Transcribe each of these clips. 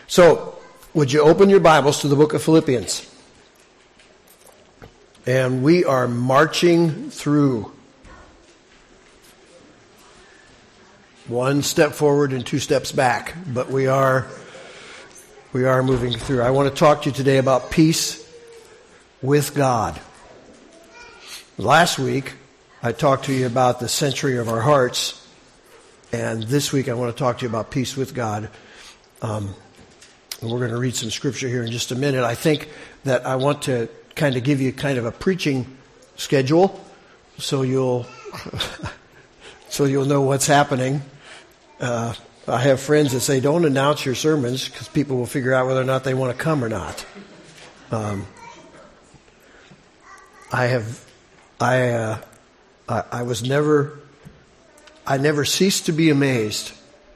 So, would you open your Bibles to the book of Philippians? And we are marching through. One step forward and two steps back, but we are moving through. I want to talk to you today about peace with God. Last week, I talked to you about the century of our hearts, and this week I want to talk to you about peace with God. And we're going to read some scripture here in just a minute. I think that I want to kind of give you kind of a preaching schedule, so you'll know what's happening. I have friends that say, don't announce your sermons because people will figure out whether or not they want to come or not. I never ceased to be amazed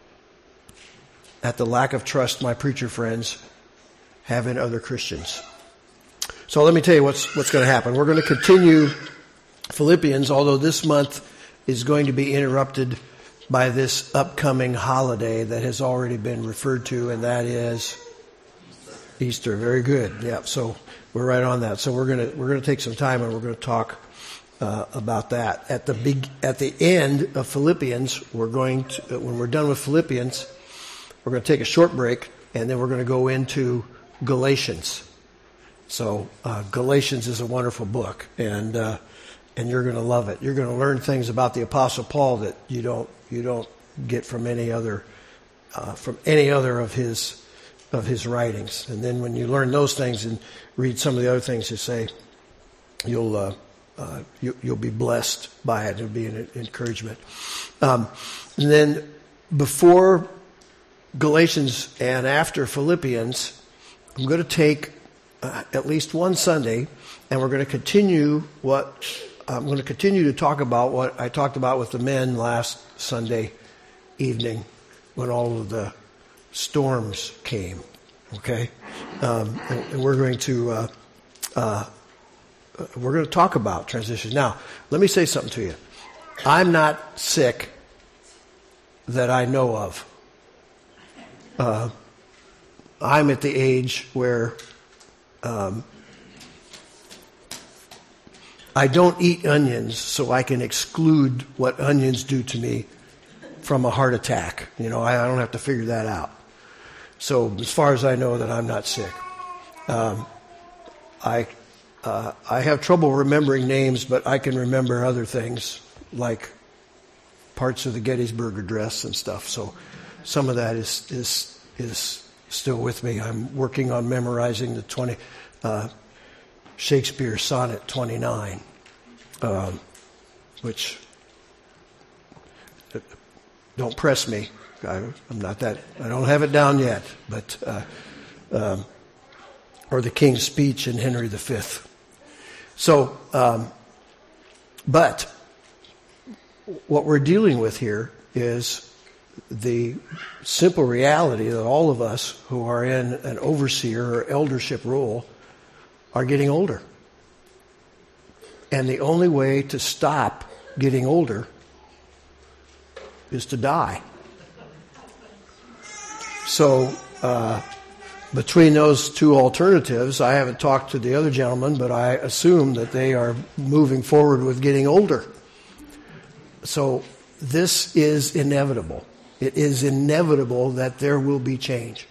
at the lack of trust my preacher friends have in other Christians. So let me tell you what's going to happen. We're going to continue Philippians, although this month is going to be interrupted by this upcoming holiday that has already been referred to, and that is Easter. Very good. Yeah. So we're right on that. So we're going to take some time and we're going to talk about that at the end of Philippians. When we're done with Philippians, we're going to take a short break, and then we're going to go into Galatians. So Galatians is a wonderful book, and you're going to love it. You're going to learn things about the Apostle Paul that you don't get from any other of his writings. And then when you learn those things and read some of the other things you say, you'll be blessed by it. It'll be an encouragement. And then before Galatians and after Philippians, I'm going to take at least one Sunday, and we're going to continue to talk about what I talked about with the men last Sunday evening when all of the storms came. Okay, and we're going to talk about transition. Now, let me say something to you. I'm not sick that I know of. I'm at the age where I don't eat onions, so I can exclude what onions do to me from a heart attack. I don't have to figure that out. So as far as I know, that I'm not sick. I have trouble remembering names, but I can remember other things like parts of the Gettysburg Address and stuff. So some of that is still with me. I'm working on memorizing the Shakespeare Sonnet 29, which don't press me. I'm not that. I don't have it down yet, but or the King's Speech in Henry V. So, but what we're dealing with here is the simple reality that all of us who are in an overseer or eldership role are getting older. And the only way to stop getting older is to die. So, between those two alternatives, I haven't talked to the other gentlemen, but I assume that they are moving forward with getting older. So, this is inevitable. It is inevitable that there will be change.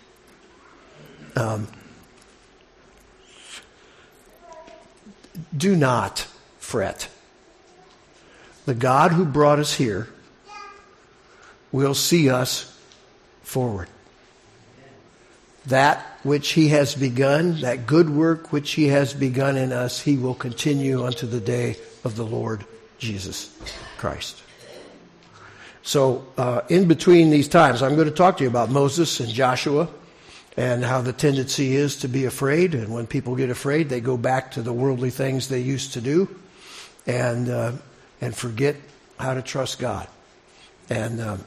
Do not fret. The God who brought us here will see us forward. That which he has begun, that good work which he has begun in us, he will continue unto the day of the Lord Jesus Christ. So in between these times, I'm going to talk to you about Moses and Joshua and how the tendency is to be afraid. And when people get afraid, they go back to the worldly things they used to do and forget how to trust God. And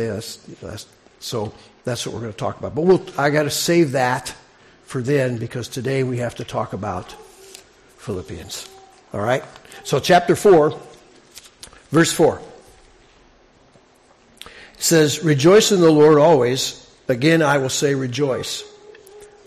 so that's what we're going to talk about. But I got to save that for then, because today we have to talk about Philippians. All right? So chapter 4, verse 4. It says, "Rejoice in the Lord always. Again, I will say rejoice.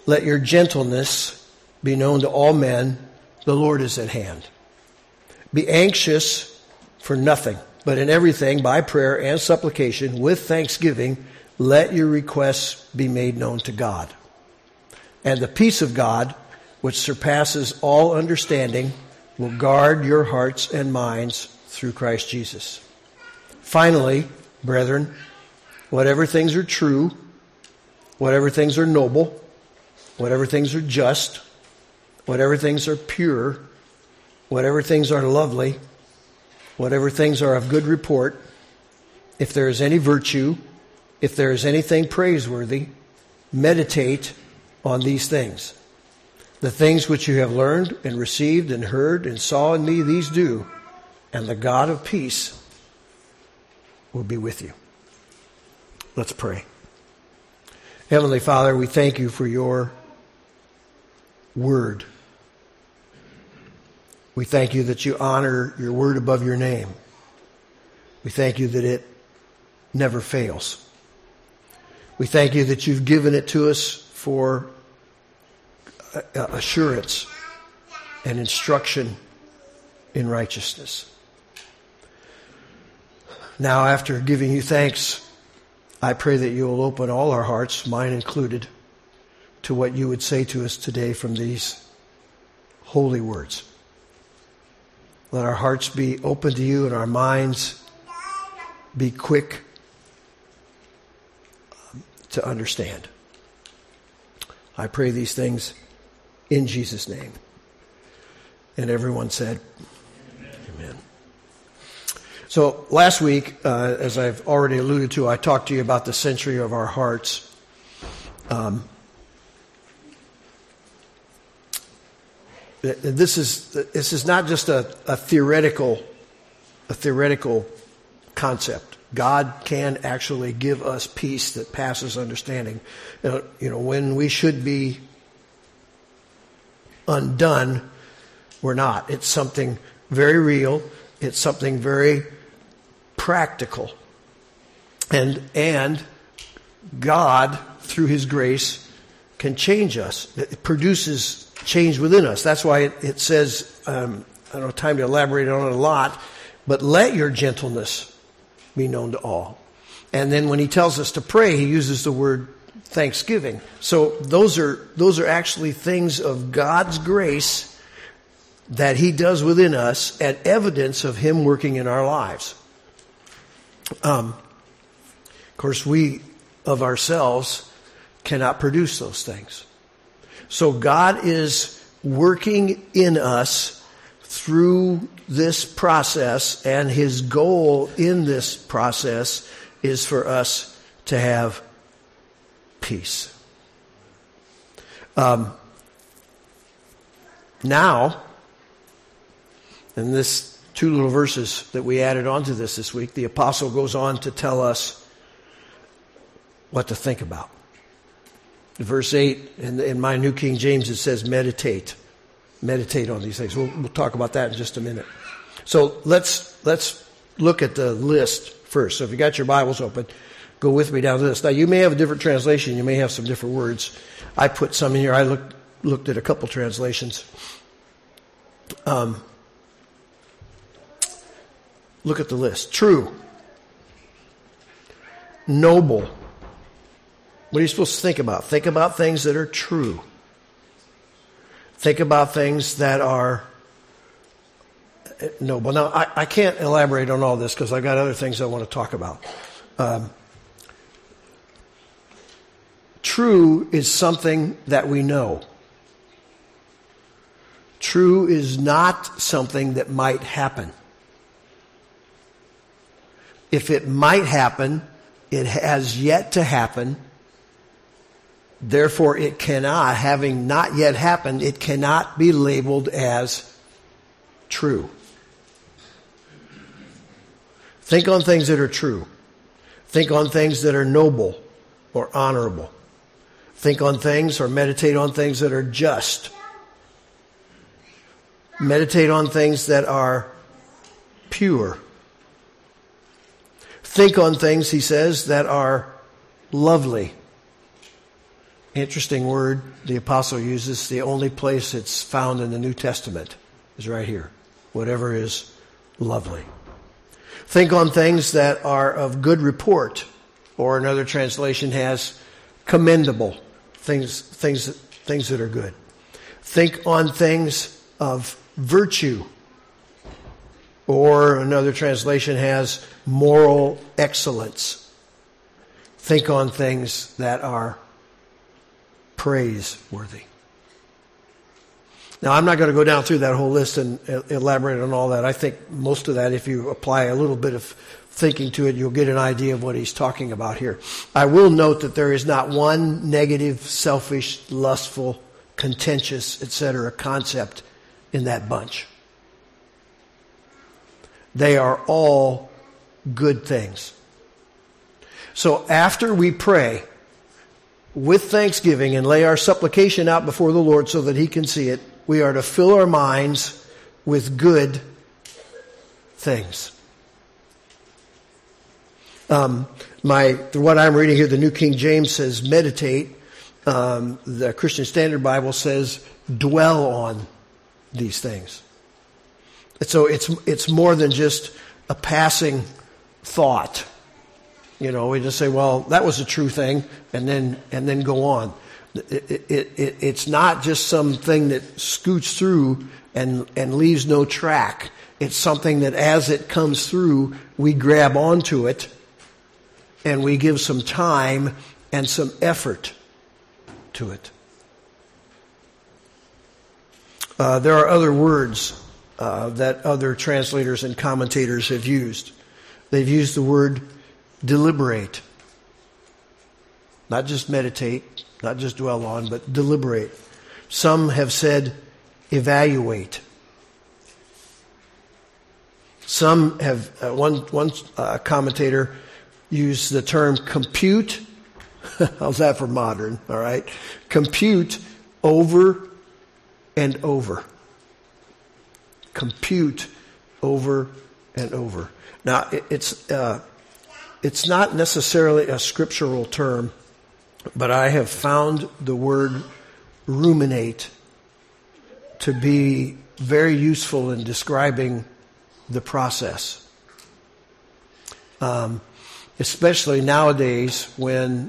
let your gentleness be known to all men. The Lord is at hand. Be anxious for nothing, but in everything, by prayer and supplication, with thanksgiving, let your requests be made known to God. And the peace of God, which surpasses all understanding, will guard your hearts and minds through Christ Jesus. Finally, brethren, whatever things are true, whatever things are noble, whatever things are just, whatever things are pure, whatever things are lovely, whatever things are of good report, if there is any virtue, if there is anything praiseworthy, meditate on these things. The things which you have learned and received and heard and saw in me, these do, and the God of peace will be with you. Let's pray. Heavenly Father, we thank you for your word. We thank you that you honor your word above your name. We thank you that it never fails. We thank you that you've given it to us for assurance and instruction in righteousness. Now, after giving you thanks, I pray that you will open all our hearts, mine included, to what you would say to us today from these holy words. Let our hearts be open to you and our minds be quick to understand. I pray these things in Jesus' name. And everyone said, Amen. So last week, as I've already alluded to, I talked to you about the century of our hearts. This is not just a theoretical concept. God can actually give us peace that passes understanding. When we should be undone, we're not. It's something very real. It's something very practical. And God, through His grace, can change us. It produces change within us. That's why it says, I don't have time to elaborate on it a lot, but let your gentleness be known to all. And then when he tells us to pray, he uses the word thanksgiving. So those are actually things of God's grace that he does within us and evidence of him working in our lives. Of course, we of ourselves cannot produce those things. So God is working in us through this process, and his goal in this process is for us to have peace. Now, in this 2 little verses that we added onto this week, the apostle goes on to tell us what to think about. Verse 8, in my New King James, it says meditate. Meditate on these things. We'll talk about that in just a minute. So let's look at the list first. So if you got your Bibles open, go with me down the list. Now you may have a different translation. You may have some different words. I put some in here. I looked at a couple translations. Look at the list. True. Noble. What are you supposed to think about? Think about things that are true. Think about things that are noble. Now, I can't elaborate on all this because I've got other things I want to talk about. True is something that we know. True is not something that might happen. If it might happen, it has yet to happen. Therefore, it cannot, having not yet happened, it cannot be labeled as true. Think on things that are true. Think on things that are noble or honorable. Think on things or meditate on things that are just. Meditate on things that are pure. Think on things, he says, that are lovely. Interesting word the apostle uses. The only place it's found in the New Testament is right here. Whatever is lovely. Think on things that are of good report, or another translation has commendable, things that are good. Think on things of virtue, or another translation has moral excellence. Think on things that are praiseworthy. Now, I'm not going to go down through that whole list and elaborate on all that. I think most of that, if you apply a little bit of thinking to it, you'll get an idea of what he's talking about here. I will note that there is not one negative, selfish, lustful, contentious, etc. concept in that bunch. They are all good things. So after we pray with thanksgiving and lay our supplication out before the Lord so that He can see it, we are to fill our minds with good things. What I'm reading here, the New King James says meditate. The Christian Standard Bible says dwell on these things. So it's more than just a passing thought. You know, we just say, well, that was a true thing, and then go on. It's not just something that scoots through and leaves no track. It's something that as it comes through, we grab onto it and we give some time and some effort to it. There are other words that other translators and commentators have used. They've used the word deliberate. Not just meditate, not just dwell on, but deliberate. Some have said evaluate. Some have, one commentator used the term compute. How's that for modern? All right. Compute over and over. Compute over and over. Now, it's not necessarily a scriptural term, but I have found the word ruminate to be very useful in describing the process. Especially nowadays when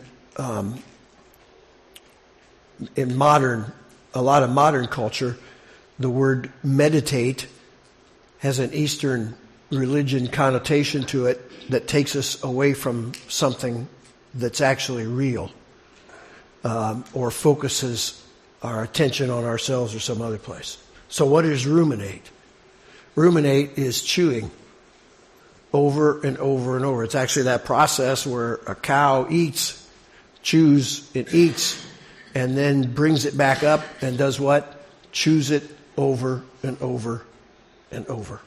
in a lot of modern culture, the word meditate has an Eastern religion connotation to it that takes us away from something that's actually real, or focuses our attention on ourselves or some other place. So what is ruminate? Ruminate is chewing over and over and over. It's actually that process where a cow eats, chews, it eats, and then brings it back up and does what? Chews it over and over and over.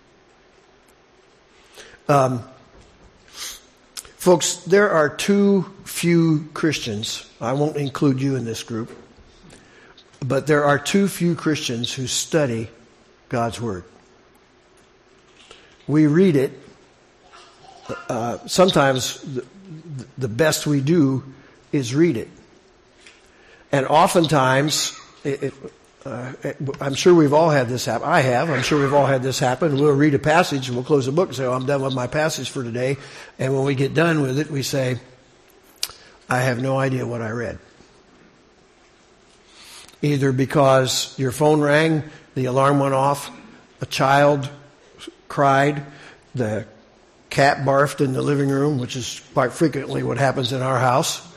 Folks, there are too few Christians. I won't include you in this group. But there are too few Christians who study God's Word. We read it. Sometimes the best we do is read it. And oftentimes, I'm sure we've all had this happen. I have. I'm sure we've all had this happen. We'll read a passage and we'll close the book and say, oh, I'm done with my passage for today. And when we get done with it, we say, I have no idea what I read. Either because your phone rang, the alarm went off, a child cried, the cat barfed in the living room, which is quite frequently what happens in our house.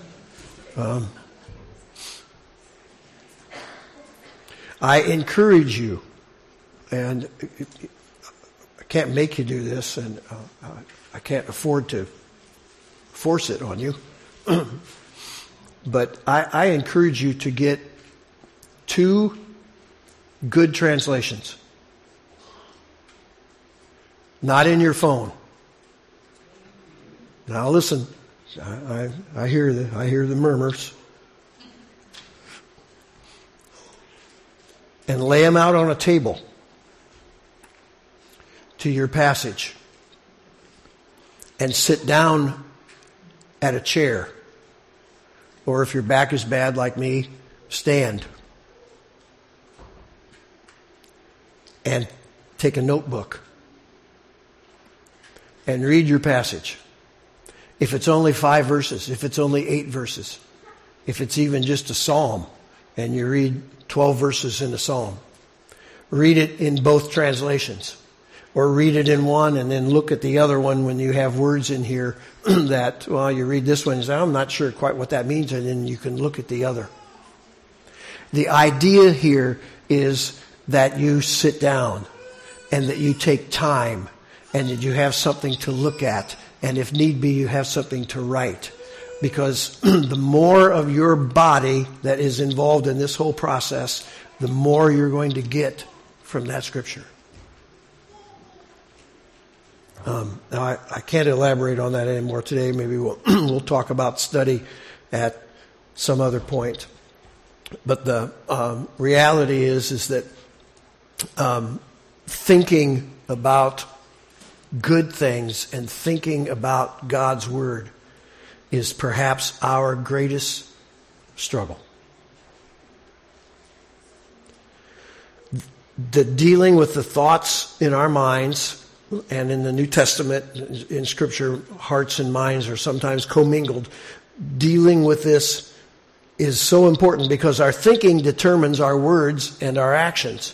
I encourage you, and I can't make you do this, and I can't afford to force it on you, but I encourage you to get 2 good translations. Not in your phone. Now listen, I hear the murmurs. And lay them out on a table to your passage. And sit down at a chair or if your back is bad like me, stand. And take a notebook. And read your passage. If it's only 5 verses, if it's only 8 verses, if it's even just a psalm, and you read 12 verses in a psalm, read it in both translations. Or read it in one and then look at the other one when you have words in here that, well, you read this one and say, I'm not sure quite what that means, and then you can look at the other. The idea here is that you sit down and that you take time and that you have something to look at, and if need be, you have something to write. Because the more of your body that is involved in this whole process, the more you're going to get from that scripture. Now I can't elaborate on that anymore today. Maybe we'll talk about study at some other point. But the reality is that thinking about good things and thinking about God's Word is perhaps our greatest struggle. The dealing with the thoughts in our minds, and in the New Testament, in Scripture, hearts and minds are sometimes commingled. Dealing with this is so important because our thinking determines our words and our actions.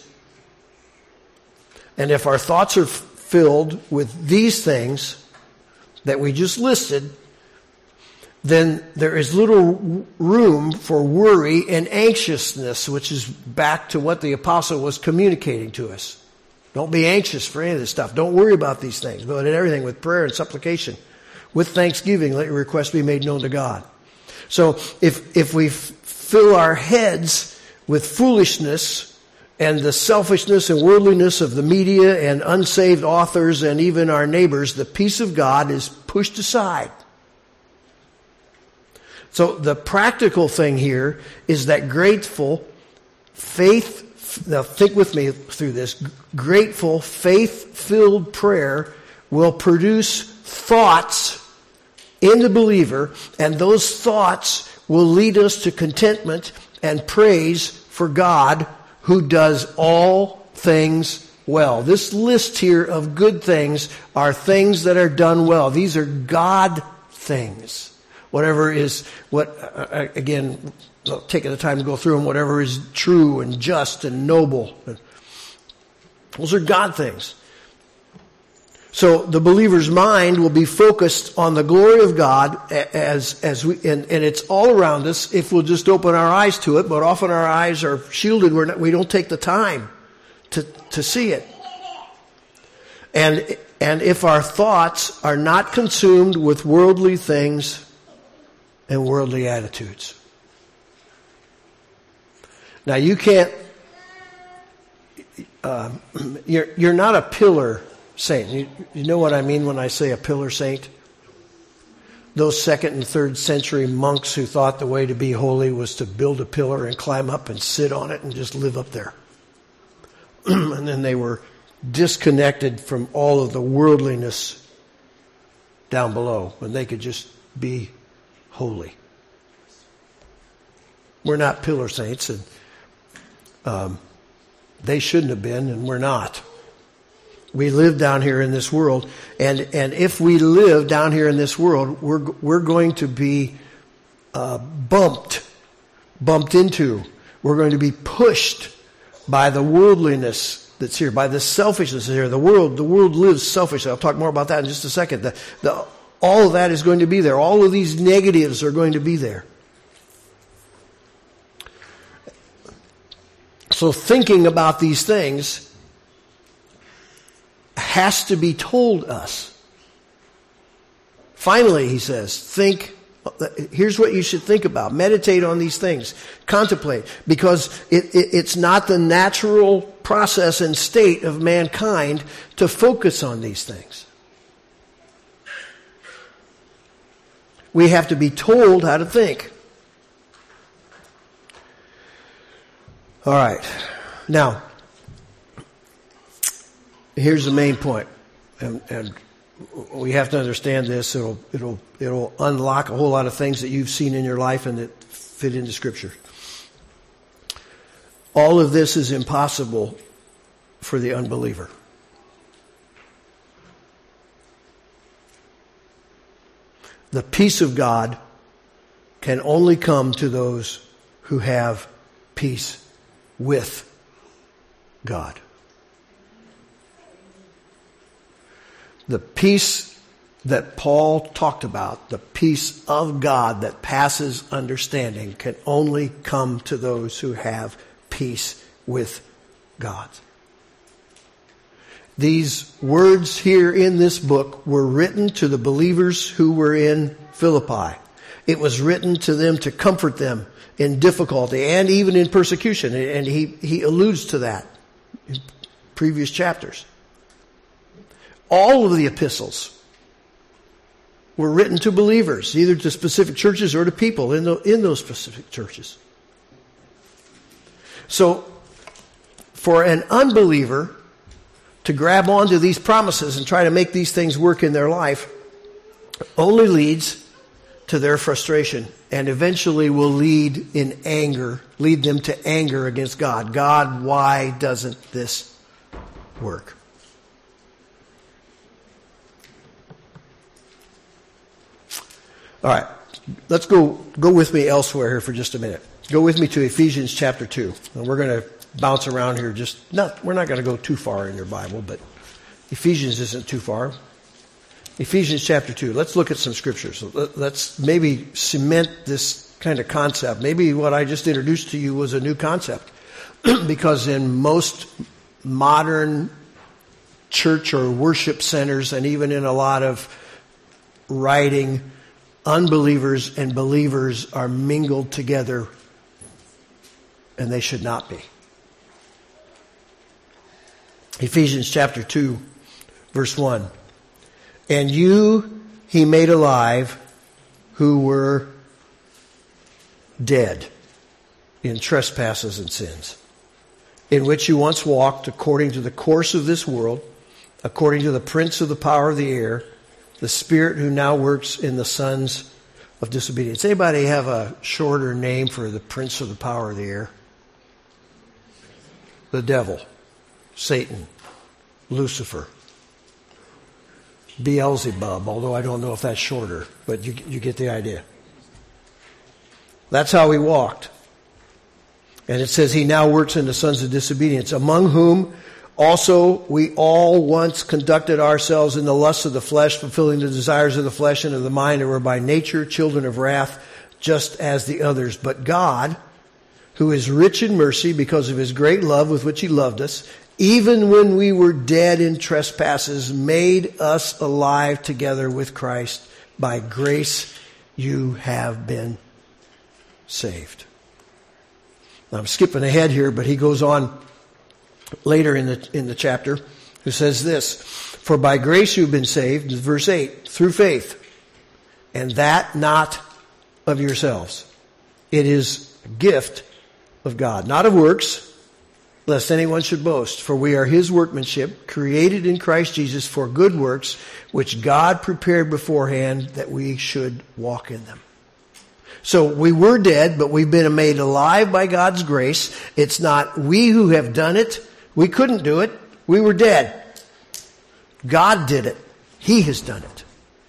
And if our thoughts are filled with these things that we just listed, then there is little room for worry and anxiousness, which is back to what the apostle was communicating to us. Don't be anxious for any of this stuff. Don't worry about these things, but in everything with prayer and supplication. With thanksgiving, let your requests be made known to God. So if we fill our heads with foolishness and the selfishness and worldliness of the media and unsaved authors and even our neighbors, the peace of God is pushed aside. So the practical thing here is that grateful faith. Now think with me through this. Grateful, faith-filled prayer will produce thoughts in the believer, and those thoughts will lead us to contentment and praise for God who does all things well. This list here of good things are things that are done well. These are God things. Whatever is, again, taking the time to go through them, whatever is true and just and noble. Those are God things. So the believer's mind will be focused on the glory of God as we, and it's all around us if we'll just open our eyes to it, but often our eyes are shielded. We don't take the time to see it. And if our thoughts are not consumed with worldly things and worldly attitudes. Now you can't, you're not a pillar saint. You know what I mean when I say a pillar saint? Those 2nd and 3rd century monks who thought the way to be holy was to build a pillar and climb up and sit on it and just live up there. And then they were disconnected from all of the worldliness down below when they could just be holy. We're not pillar saints, and they shouldn't have been, and we're not. We live down here in this world, and if we live down here in this world, we're going to be bumped into. We're going to be pushed by the worldliness that's here, by the selfishness that's here. The world lives selfishly. I'll talk more about that in just a second. All of that is going to be there. All of these negatives are going to be there. So thinking about these things has to be told us. Finally, he says, here's what you should think about. Meditate on these things. Contemplate. Because it's not the natural process and state of mankind to focus on these things. We have to be told how to think. All right. Now, here's the main point, and we have to understand this. It'll unlock a whole lot of things that you've seen in your life and that fit into Scripture. All of this is impossible for the unbeliever. The peace of God can only come to those who have peace with God. The peace that Paul talked about, the peace of God that passes understanding, can only come to those who have peace with God. These words here in this book were written to the believers who were in Philippi. It was written to them to comfort them in difficulty and even in persecution. And he alludes to that in previous chapters. All of the epistles were written to believers, either to specific churches or to people in those specific churches. So, for an unbeliever to grab onto these promises and try to make these things work in their life only leads to their frustration and eventually will lead them to anger against God. God, why doesn't this work? All right, let's go with me elsewhere here for just a minute. Go with me to Ephesians chapter 2. And we're going to bounce around here. We're not going to go too far in your Bible, but Ephesians isn't too far. Ephesians chapter 2. Let's look at some scriptures. Let's maybe cement this kind of concept. Maybe what I just introduced to you was a new concept. Because in most modern church or worship centers, and even in a lot of writing, unbelievers and believers are mingled together, and they should not be. Ephesians chapter 2, verse 1. And you he made alive who were dead in trespasses and sins, in which you once walked according to the course of this world, according to the prince of the power of the air, the spirit who now works in the sons of disobedience. Anybody have a shorter name for the prince of the power of the air? The devil, Satan, Lucifer, Beelzebub, although I don't know if that's shorter, but you get the idea. That's how he walked. And it says he now works in the sons of disobedience, among whom also we all once conducted ourselves in the lusts of the flesh, fulfilling the desires of the flesh and of the mind, and were by nature children of wrath, just as the others. But God, who is rich in mercy because of his great love with which he loved us, even when we were dead in trespasses, made us alive together with Christ. By grace you have been saved. Now, I'm skipping ahead here, but he goes on later in the chapter, who says this: for by grace you've been saved, verse 8, through faith, and that not of yourselves. It is a gift of God, not of works, lest anyone should boast. For we are his workmanship, created in Christ Jesus for good works, which God prepared beforehand that we should walk in them. So we were dead, but we've been made alive by God's grace. It's not we who have done it. We couldn't do it. We were dead. God did it. He has done it.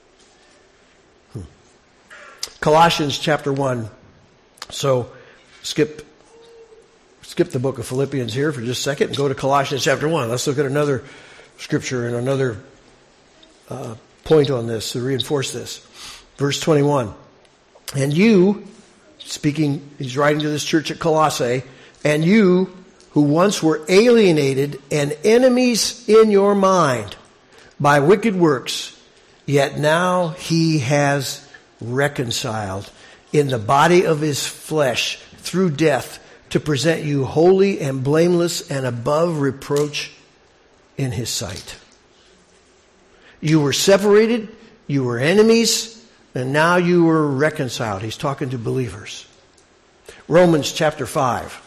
Colossians chapter 1. So skip the book of Philippians here for just a second and go to Colossians chapter 1. Let's look at another scripture and another point on this to reinforce this. Verse 21. And you, speaking, he's writing to this church at Colossae, and you who once were alienated and enemies in your mind by wicked works, yet now he has reconciled in the body of his flesh through death to present you holy and blameless and above reproach in his sight. You were separated, you were enemies, and now you were reconciled. He's talking to believers. Romans chapter 5.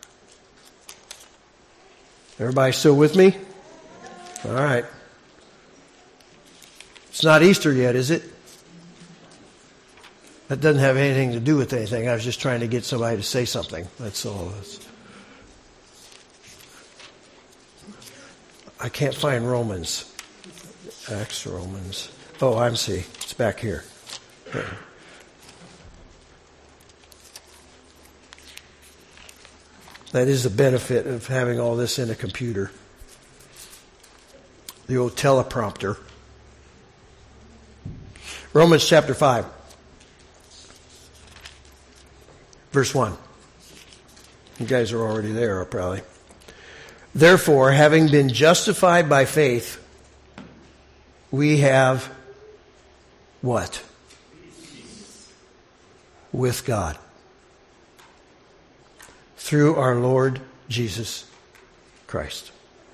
Everybody still with me? All right. It's not Easter yet, is it? That doesn't have anything to do with anything. I was just trying to get somebody to say something. That's all. I can't find Romans. Acts, Romans. Oh, I see. It's back here. Okay. That is the benefit of having all this in a computer. The old teleprompter. Romans chapter 5. Verse 1. You guys are already there, probably. Therefore, having been justified by faith, we have what? Peace with God. Through our Lord Jesus Christ.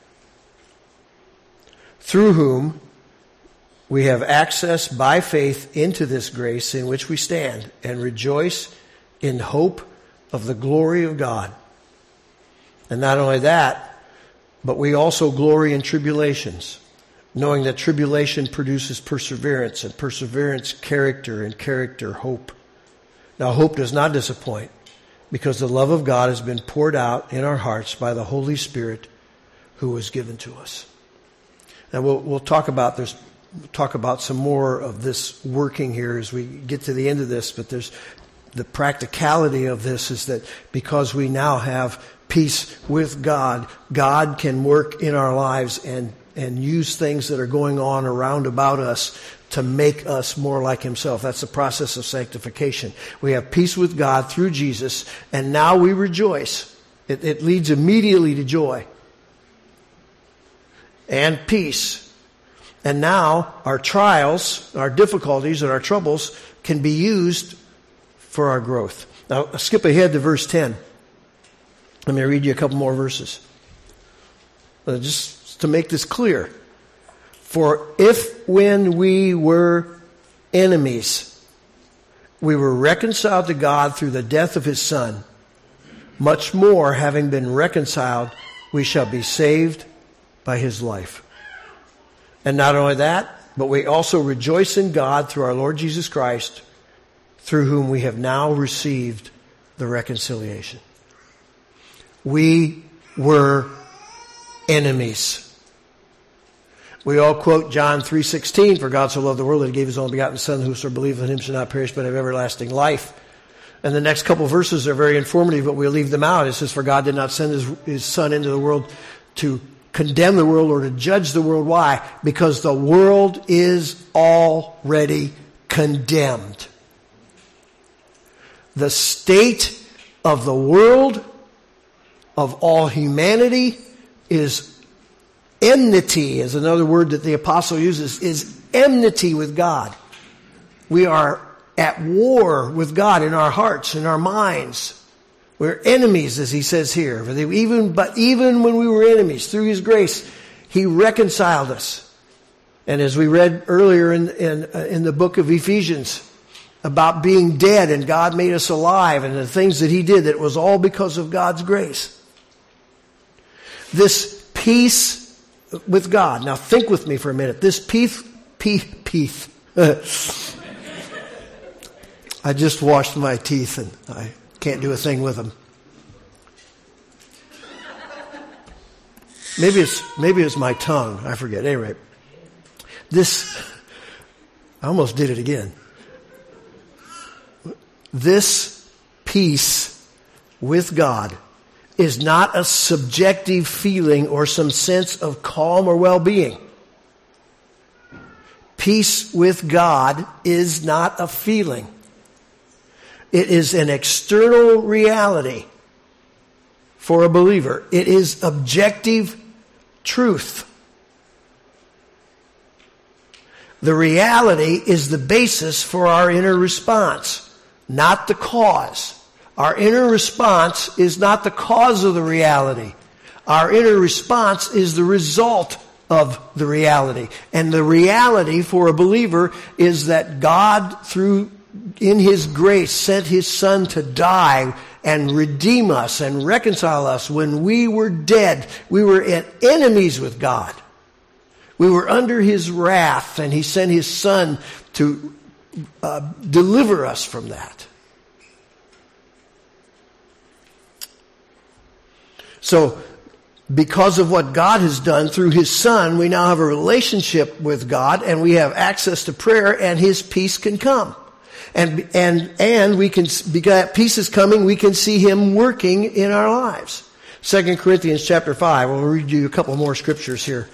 Through whom we have access by faith into this grace in which we stand and rejoice in hope of the glory of God. And not only that, but we also glory in tribulations, knowing that tribulation produces perseverance, and perseverance character, and character hope. Now hope does not disappoint, because the love of God has been poured out in our hearts by the Holy Spirit who was given to us. Now we'll talk about this. We'll talk about some more of this working here as we get to the end of this, but there's the practicality of this is that because we now have peace with God, God can work in our lives and use things that are going on around about us to make us more like Himself. That's the process of sanctification. We have peace with God through Jesus, and now we rejoice. It leads immediately to joy and peace. And now our trials, our difficulties, and our troubles can be used for our growth. Now, I'll skip ahead to verse 10. Let me read you a couple more verses. Just to make this clear. For if when we were enemies, we were reconciled to God through the death of His Son, much more, having been reconciled, we shall be saved by His life. And not only that, but we also rejoice in God through our Lord Jesus Christ, through whom we have now received the reconciliation. We were enemies. We all quote John 3:16, for God so loved the world that He gave His only begotten Son, whosoever believeth in Him shall not perish but have everlasting life. And the next couple of verses are very informative, but we'll leave them out. It says, for God did not send His Son into the world to condemn the world or to judge the world. Why? Because the world is already condemned. The state of the world, of all humanity, is enmity, is another word that the apostle uses, is enmity with God. We are at war with God in our hearts, in our minds. We're enemies, as he says here. But even when we were enemies, through His grace, He reconciled us. And as we read earlier in the book of Ephesians, about being dead and God made us alive and the things that He did, that it was all because of God's grace. This peace with God. Now think with me for a minute. This peace. I just washed my teeth and I can't do a thing with them. Maybe it's my tongue. I forget. Anyway, I almost did it again. This peace with God is not a subjective feeling or some sense of calm or well-being. Peace with God is not a feeling. It is an external reality for a believer. It is objective truth. The reality is the basis for our inner response, not the cause. Our inner response is not the cause of the reality. Our inner response is the result of the reality. And the reality for a believer is that God, in His grace, sent His Son to die and redeem us and reconcile us. When we were dead, we were at enemies with God. We were under His wrath, and He sent His Son to deliver us from that. So, because of what God has done through His Son, we now have a relationship with God, and we have access to prayer, and His peace can come. And we can, because peace is coming, we can see Him working in our lives. 2 Corinthians chapter 5, we'll read you a couple more scriptures here.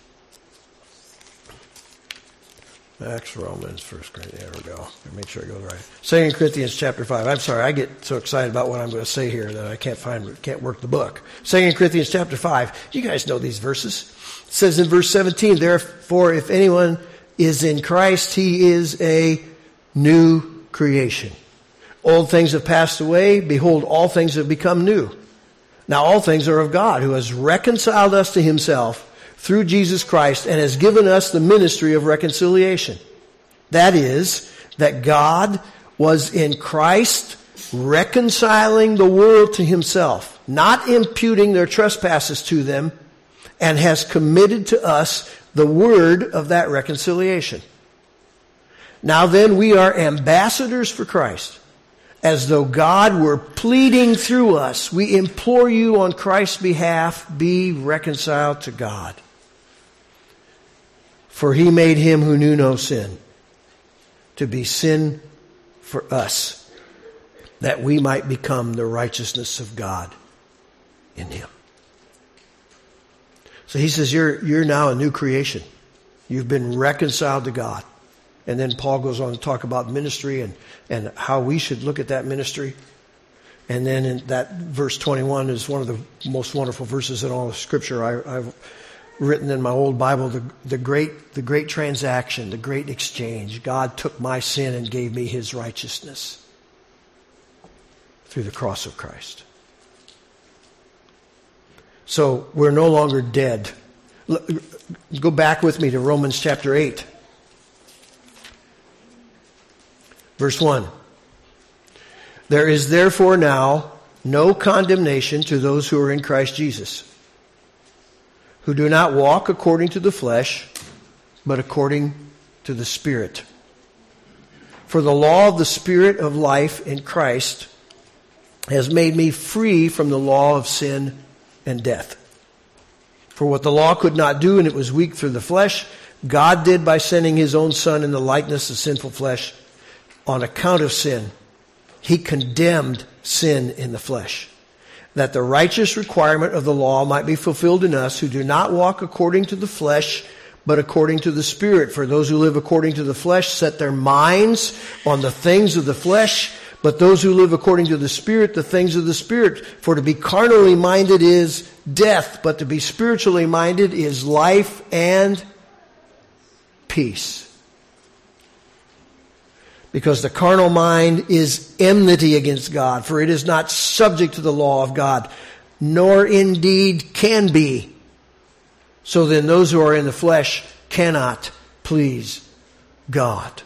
Acts, Romans, 1 Corinthians, there we go. Make sure I go right. 2 Corinthians chapter 5. I'm sorry, I get so excited about what I'm going to say here that I can't work the book. 2 Corinthians chapter 5. You guys know these verses. It says in verse 17, therefore, if anyone is in Christ, he is a new creation. Old things have passed away. Behold, all things have become new. Now all things are of God, who has reconciled us to Himself through Jesus Christ and has given us the ministry of reconciliation. That is, that God was in Christ reconciling the world to Himself, not imputing their trespasses to them, and has committed to us the word of that reconciliation. Now then, we are ambassadors for Christ. As though God were pleading through us, we implore you on Christ's behalf, be reconciled to God. For He made Him who knew no sin to be sin for us, that we might become the righteousness of God in Him. So He says, you're now a new creation. You've been reconciled to God. And then Paul goes on to talk about ministry and how we should look at that ministry. And then in that verse 21 is one of the most wonderful verses in all of Scripture. I've written in my old Bible, the great transaction, the great exchange. God took my sin and gave me His righteousness through the cross of Christ. So we're no longer dead. Go back with me to Romans chapter 8. Verse 1. There is therefore now no condemnation to those who are in Christ Jesus, who do not walk according to the flesh, but according to the Spirit. For the law of the Spirit of life in Christ has made me free from the law of sin and death. For what the law could not do, and it was weak through the flesh, God did by sending His own Son in the likeness of sinful flesh. On account of sin, He condemned sin in the flesh, that the righteous requirement of the law might be fulfilled in us who do not walk according to the flesh, but according to the Spirit. For those who live according to the flesh set their minds on the things of the flesh, but those who live according to the Spirit, the things of the Spirit. For to be carnally minded is death, but to be spiritually minded is life and peace. Because the carnal mind is enmity against God, for it is not subject to the law of God, nor indeed can be. So then those who are in the flesh cannot please God.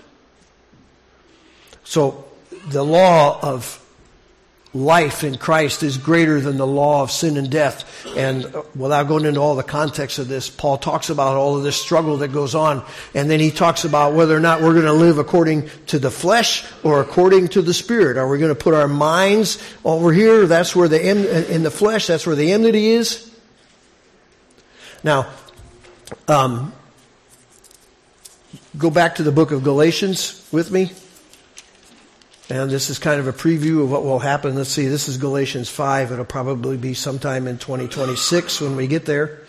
So the law of life in Christ is greater than the law of sin and death. And without going into all the context of this, Paul talks about all of this struggle that goes on. And then he talks about whether or not we're going to live according to the flesh or according to the Spirit. Are we going to put our minds over here? That's where in the flesh, that's where the enmity is. Now, go back to the book of Galatians with me. And this is kind of a preview of what will happen. Let's see, this is Galatians 5. It'll probably be sometime in 2026 when we get there.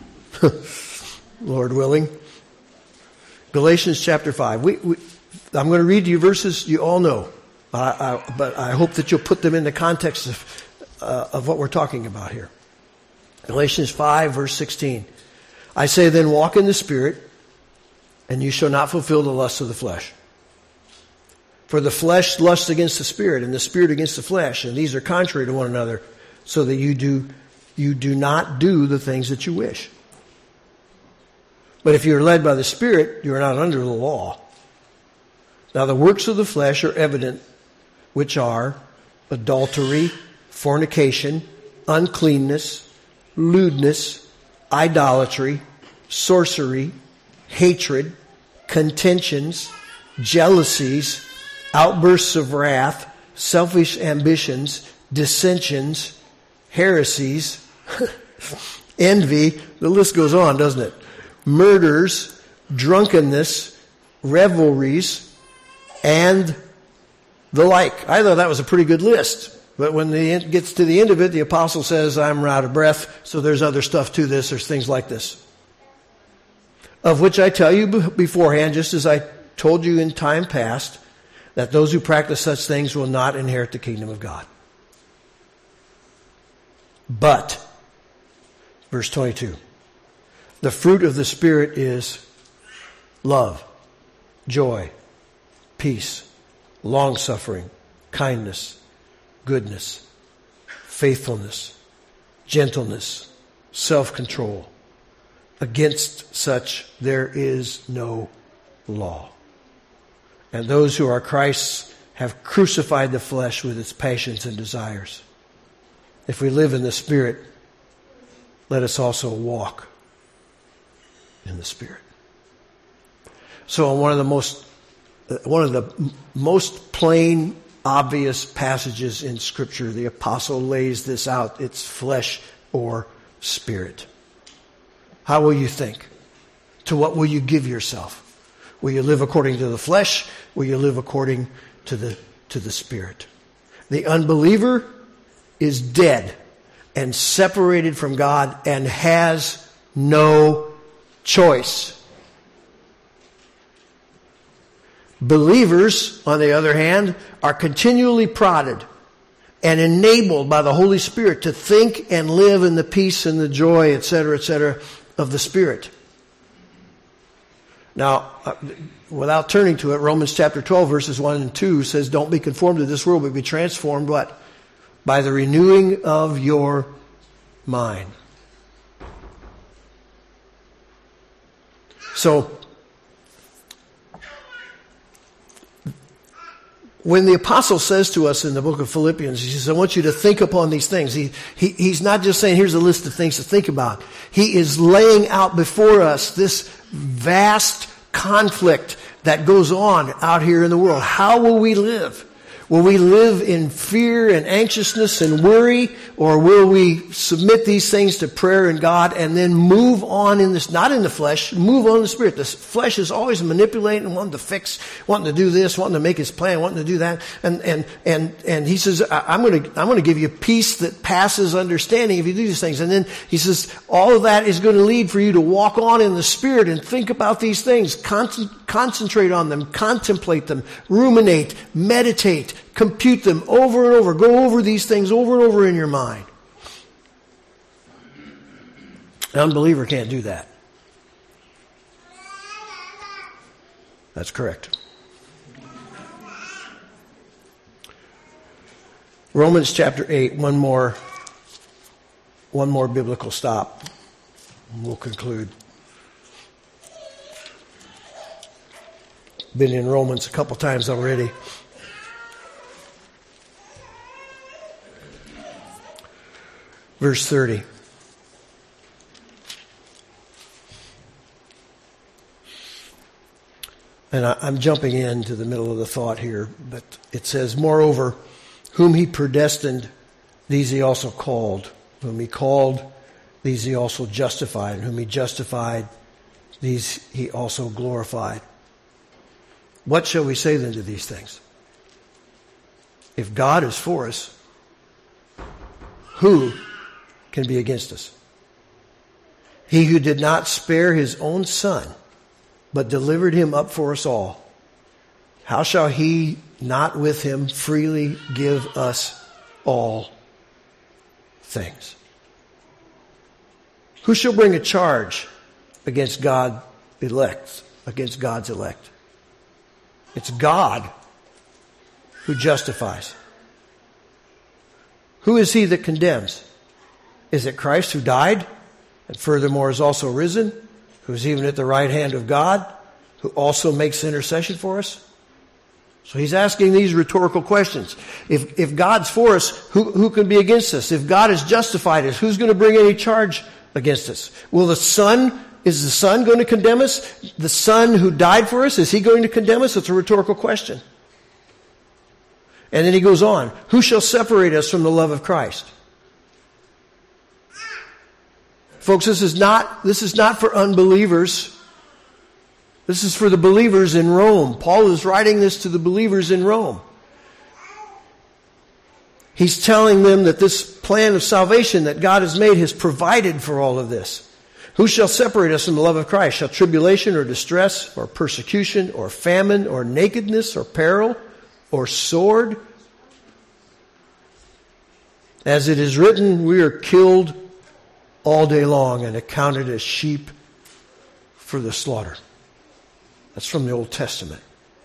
Lord willing. Galatians chapter 5. I'm going to read you verses you all know. But I hope that you'll put them in the context of what we're talking about here. Galatians 5 verse 16. I say then, walk in the Spirit, and you shall not fulfill the lusts of the flesh. For the flesh lusts against the Spirit, and the Spirit against the flesh, and these are contrary to one another, so that you do not do the things that you wish. But if you are led by the Spirit, you are not under the law. Now the works of the flesh are evident, which are adultery, fornication, uncleanness, lewdness, idolatry, sorcery, hatred, contentions, jealousies, outbursts of wrath, selfish ambitions, dissensions, heresies, envy. The list goes on, doesn't it? Murders, drunkenness, revelries, and the like. I thought that was a pretty good list. But when it gets to the end of it, the apostle says, I'm out of breath, so there's other stuff to this. There's things like this. Of which I tell you beforehand, just as I told you in time past, that those who practice such things will not inherit the kingdom of God. But, verse 22, the fruit of the Spirit is love, joy, peace, long-suffering, kindness, goodness, faithfulness, gentleness, self-control. Against such there is no law. And those who are Christ's have crucified the flesh with its passions and desires. If we live in the Spirit, let us also walk in the Spirit. So one of the most plain, obvious passages in Scripture, the apostle lays this out. It's flesh or spirit. How will you think? To what will you give yourself? Will you live according to the flesh? Will you live according to the Spirit? The unbeliever is dead and separated from God and has no choice. Believers, on the other hand, are continually prodded and enabled by the Holy Spirit to think and live in the peace and the joy, etc., of the Spirit. Now, without turning to it, Romans chapter 12, verses 1 and 2 says, don't be conformed to this world, but be transformed, what? By the renewing of your mind. So, when the apostle says to us in the book of Philippians, he says, I want you to think upon these things. He's not just saying, here's a list of things to think about. He is laying out before us this vast conflict that goes on out here in the world. How will we live? Will we live in fear and anxiousness and worry? Or will we submit these things to prayer and God and then move on in this, not in the flesh, move on in the Spirit? The flesh is always manipulating, wanting to fix, wanting to do this, wanting to make his plan, wanting to do that. And he says, I'm going to give you peace that passes understanding if you do these things. And then he says, all of that is going to lead for you to walk on in the Spirit and think about these things, concentrate on them, contemplate them, ruminate, meditate, compute them over and over. Go over these things over and over in your mind. An unbeliever can't do that. That's correct. Romans chapter 8, one more biblical stop. And we'll conclude. Been in Romans a couple times already. Verse 30. And I'm jumping into the middle of the thought here, but it says, moreover, whom he predestined, these he also called. Whom he called, these he also justified. And whom he justified, these he also glorified. What shall we say then to these things? If God is for us, who can be against us? He who did not spare his own son, but delivered him up for us all, how shall he not with him freely give us all things? Who shall bring a charge against God's elect? It's God who justifies. Who is he that condemns? Is it Christ who died and furthermore is also risen, who is even at the right hand of God, who also makes intercession for us? So he's asking these rhetorical questions. If God's for us, who can be against us? If God has justified us, who's going to bring any charge against us? Will the Son Is the Son going to condemn us? The Son who died for us, is He going to condemn us? It's a rhetorical question. And then he goes on. Who shall separate us from the love of Christ? Folks, this is not for unbelievers. This is for the believers in Rome. Paul is writing this to the believers in Rome. He's telling them that this plan of salvation that God has made has provided for all of this. Who shall separate us from the love of Christ? Shall tribulation or distress or persecution or famine or nakedness or peril or sword? As it is written, we are killed all day long and accounted as sheep for the slaughter. That's from the Old Testament.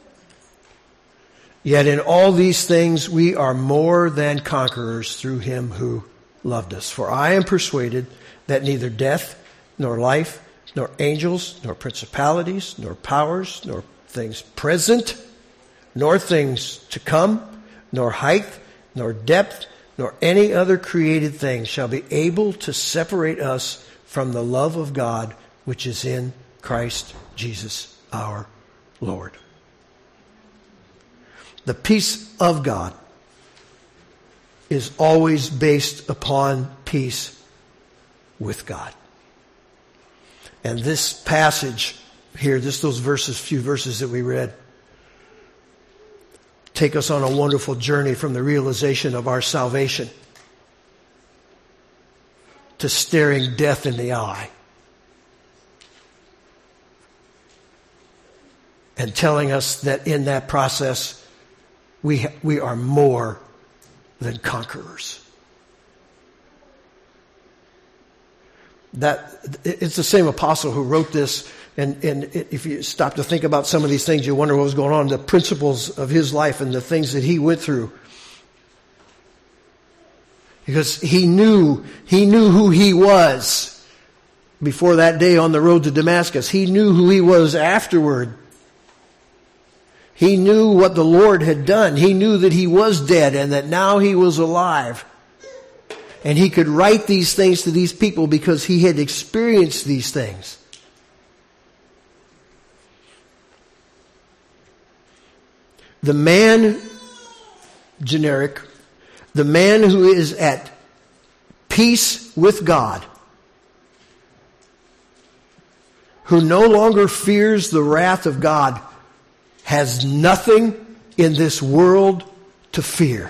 Yet in all these things we are more than conquerors through Him who loved us. For I am persuaded that neither death, nor life, nor angels, nor principalities, nor powers, nor things present, nor things to come, nor height, nor depth, nor any other created thing shall be able to separate us from the love of God which is in Christ Jesus our Lord. The peace of God is always based upon peace with God. And this passage here, those few verses that we read, take us on a wonderful journey from the realization of our salvation to staring death in the eye and telling us that in that process we are more than conquerors. That it's the same apostle who wrote this, and if you stop to think about some of these things, you wonder what was going on, the principles of his life and the things that he went through. Because he knew who he was before that day on the road to Damascus. He knew who he was afterward. He knew what the Lord had done. He knew that he was dead and that now he was alive. And he could write these things to these people because he had experienced these things. The man, generic, the man who is at peace with God, who no longer fears the wrath of God, has nothing in this world to fear.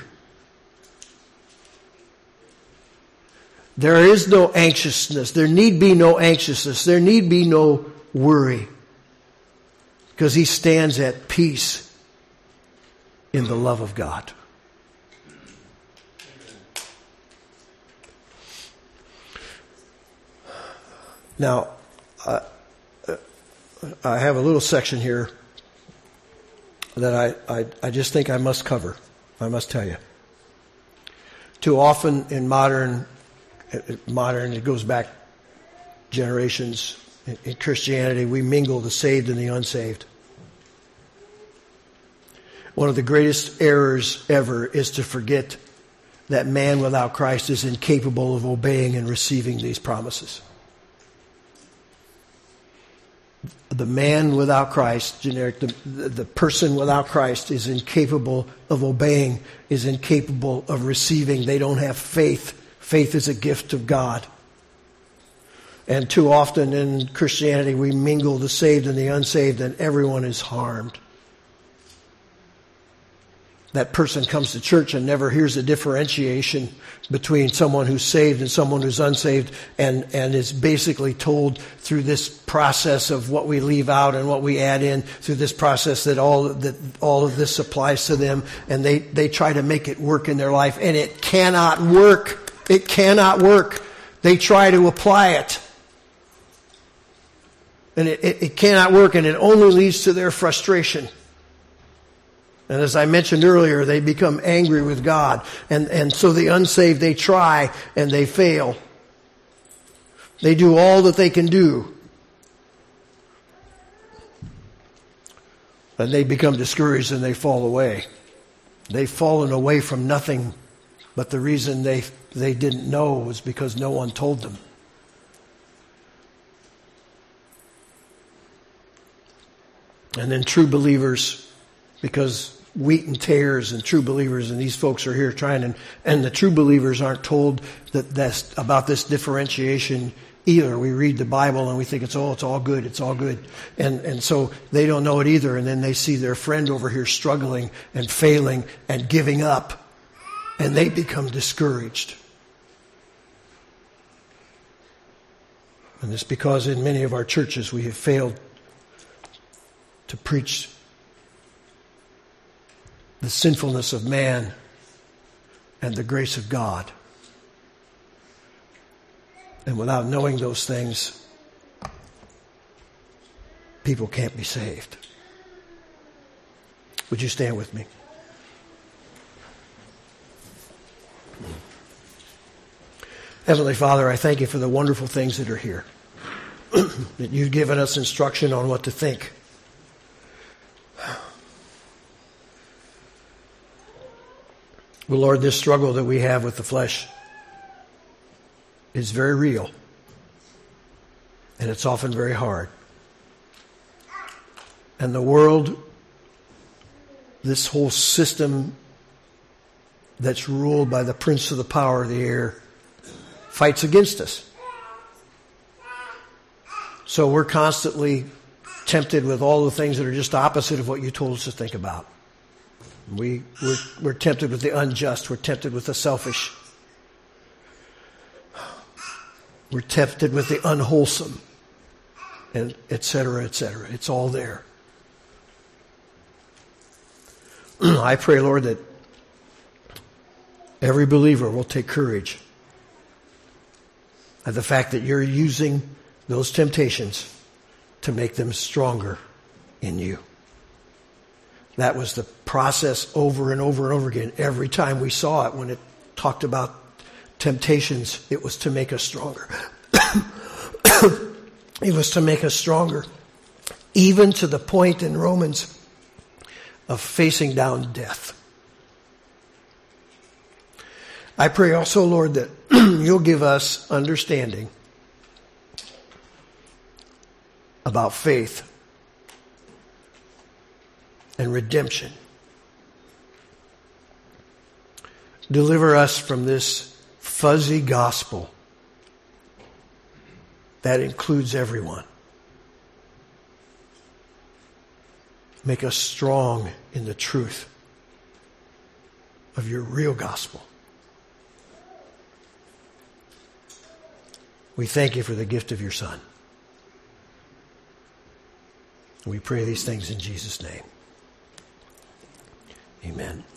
There is no anxiousness. There need be no anxiousness. There need be no worry. Because he stands at peace in the love of God. Now, I have a little section here that I just think I must cover. I must tell you. Too often in modern, it goes back generations. In Christianity, we mingle the saved and the unsaved. One of the greatest errors ever is to forget that man without Christ is incapable of obeying and receiving these promises. The man without Christ, generic, the person without Christ is incapable of obeying, is incapable of receiving. They don't have faith. Faith is a gift of God. And too often in Christianity, we mingle the saved and the unsaved, and everyone is harmed. That person comes to church and never hears a differentiation between someone who's saved and someone who's unsaved, and is basically told through this process of what we leave out and what we add in, through this process that all of this applies to them, and they try to make it work in their life, and it cannot work. It cannot work. They try to apply it. And it cannot work, and it only leads to their frustration. And as I mentioned earlier, they become angry with God. And so the unsaved, they try and they fail. They do all that they can do. And they become discouraged and they fall away. They've fallen away from nothing, but the reason they didn't know was because no one told them. And then true believers, because wheat and tares and true believers, and these folks are here trying, and the true believers aren't told that's about this differentiation either. We read the Bible and we think it's all good, it's all good. And so they don't know it either, and then they see their friend over here struggling and failing and giving up, and they become discouraged. And it's because in many of our churches we have failed to preach the sinfulness of man and the grace of God. And without knowing those things, people can't be saved. Would you stand with me? Heavenly Father, I thank you for the wonderful things that are here. That you've given us instruction on what to think. Well, Lord, this struggle that we have with the flesh is very real. And it's often very hard. And the world, this whole system that's ruled by the prince of the power of the air, fights against us. So we're constantly tempted with all the things that are just opposite of what you told us to think about. We're tempted with the unjust. We're tempted with the selfish. We're tempted with the unwholesome, and et cetera, et cetera. It's all there. I pray, Lord, that every believer will take courage at the fact that you're using those temptations to make them stronger in you. That was the process over and over and over again. Every time we saw it, when it talked about temptations, it was to make us stronger. It was to make us stronger, even to the point in Romans of facing down death. I pray also, Lord, that you'll give us understanding about faith and redemption. Deliver us from this fuzzy gospel that includes everyone. Make us strong in the truth of your real gospel. We thank you for the gift of your Son. We pray these things in Jesus' name. Amen.